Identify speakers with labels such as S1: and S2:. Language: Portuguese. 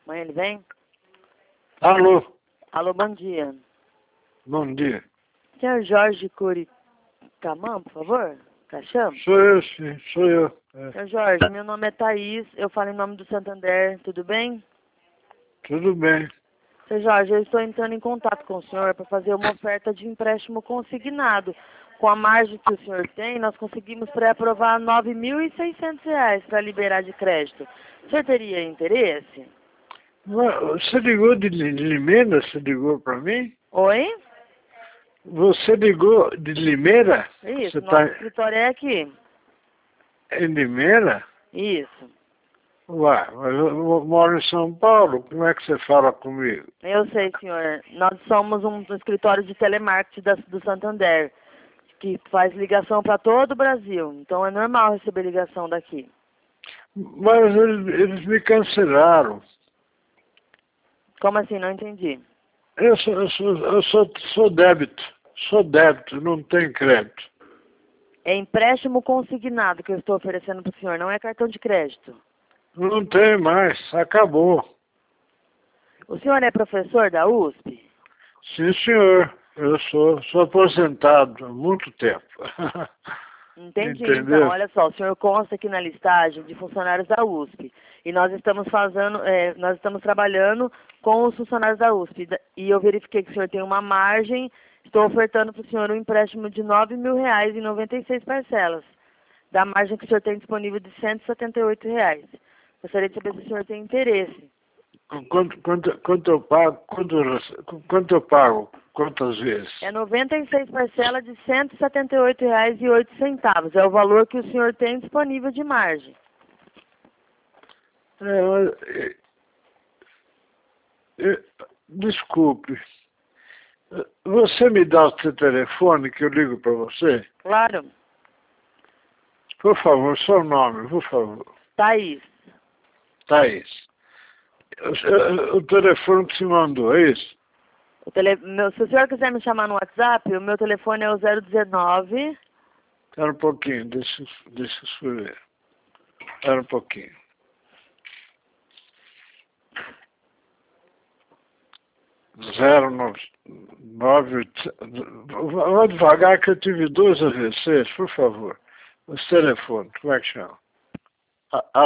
S1: Amanhã ele vem?
S2: Alô,
S1: Alô, bom dia.
S2: bom dia.
S1: Senhor Jorge Curicamã, por favor? Caixão?
S2: Sou eu, sim, sou eu. É,
S1: Senhor Jorge, meu nome é Thaís, eu falo em nome do Santander, tudo bem?
S2: tudo bem.
S1: Senhor Jorge, eu estou entrando em contato com o senhor para fazer uma oferta de empréstimo consignado. Com a margem que o senhor tem, nós conseguimos pré-aprovar R$ 9.600 para liberar de crédito. O senhor teria interesse?
S2: Você ligou de Limeira? Você ligou para mim?
S1: Oi?
S2: Você ligou de Limeira? Você
S1: Isso,
S2: está
S1: nosso escritório é aqui.
S2: em Limeira?
S1: Isso.
S2: Ué, mas eu moro em São Paulo, como é que você fala comigo?
S1: Eu sei, senhor. Nós somos um escritório de telemarketing do Santander, que faz ligação para todo o Brasil. Então é normal receber ligação daqui.
S2: Mas eles me cancelaram.
S1: Como assim? Não entendi.
S2: Eu sou débito. Sou débito, não tenho crédito.
S1: É empréstimo consignado que eu estou oferecendo para o senhor, não é cartão de crédito.
S2: Não tenho mais, acabou.
S1: O senhor é professor da USP?
S2: Sim, senhor. Eu sou aposentado há muito tempo.
S1: Entendi, então.
S2: Entendeu?
S1: Olha só, o senhor consta aqui na listagem de funcionários da USP. E nós estamos trabalhando com os funcionários da USP. E eu verifiquei que o senhor tem uma margem. Estou ofertando para o senhor um empréstimo de R$ 9.000 em 96 parcelas. Da margem que o senhor tem disponível de R$ 178. Gostaria de saber se o senhor tem interesse.
S2: Quanto eu pago? Quanto eu pago? Quantas vezes?
S1: É 96 parcelas de R$ 178,08. É o valor que o senhor tem disponível de margem.
S2: Desculpe. Você me dá o seu telefone que eu ligo para você?
S1: Claro.
S2: Por favor, seu nome, por favor.
S1: Thaís.
S2: Thaís. O telefone que você mandou, é isso?
S1: Se o senhor quiser me chamar no WhatsApp, o meu telefone é o 019.
S2: Espera um pouquinho, deixa eu escrever. Espera um pouquinho. 09. Vou devagar que eu tive 2 AVCs, por favor. Os telefones, como é que chama?